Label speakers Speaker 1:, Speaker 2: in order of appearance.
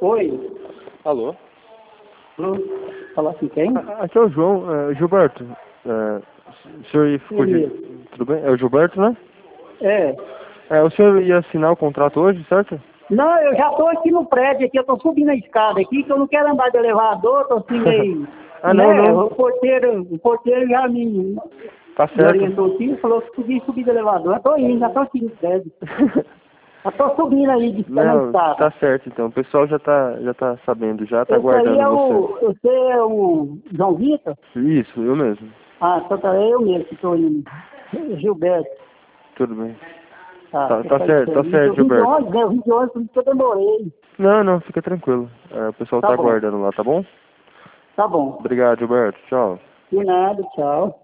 Speaker 1: Oi.
Speaker 2: Alô?
Speaker 1: Falar com quem?
Speaker 2: Aqui é o João. Gilberto. O senhor ficou de... Tudo bem? É o Gilberto, né?
Speaker 1: É.
Speaker 2: O senhor ia assinar o contrato hoje, certo?
Speaker 1: Não, eu já tô aqui no prédio aqui, eu tô subindo a escada aqui, que eu não quero andar de elevador, tô assim meio...
Speaker 2: Não.
Speaker 1: O porteiro já me
Speaker 2: Tá certo.
Speaker 1: orientou aqui, falou que subir do elevador. Eu tô indo, já tô aqui no prédio. Eu tô subindo aí de na escada.
Speaker 2: Tá certo então. O pessoal já tá sabendo, já tá
Speaker 1: Esse aí
Speaker 2: aguardando você.
Speaker 1: Você é o João Vitor?
Speaker 2: Isso, eu mesmo.
Speaker 1: Ah, então tá, é eu mesmo que tô indo. Gilberto.
Speaker 2: Tudo bem.
Speaker 1: Tá
Speaker 2: Tá certo, Gilberto.
Speaker 1: Eu vim de ônibus, por isso que eu demorei.
Speaker 2: Não, fica tranquilo. O pessoal tá
Speaker 1: bom.
Speaker 2: aguardando lá, tá bom?
Speaker 1: Tá bom.
Speaker 2: Obrigado, Gilberto. Tchau.
Speaker 1: De nada, tchau.